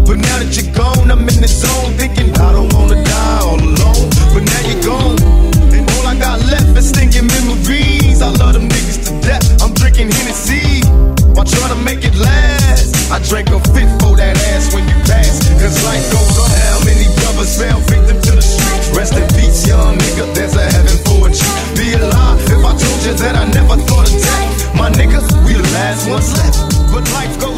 But now that you're gone, I'm in the zone, thinking I don't wanna die all alone. But now you're gone, and all I got left is stinking memories. I love them niggas to death. I'm drinking Hennessy while trying to make it last. I drank a fifth for that ass when you pass, cause life goes on. How many brothers fell victim to the street? Rest in peace, young nigga, there's a heaven for a cheat. Be alive if I told you that I never thought of death. My niggas, we the last ones left, but life goes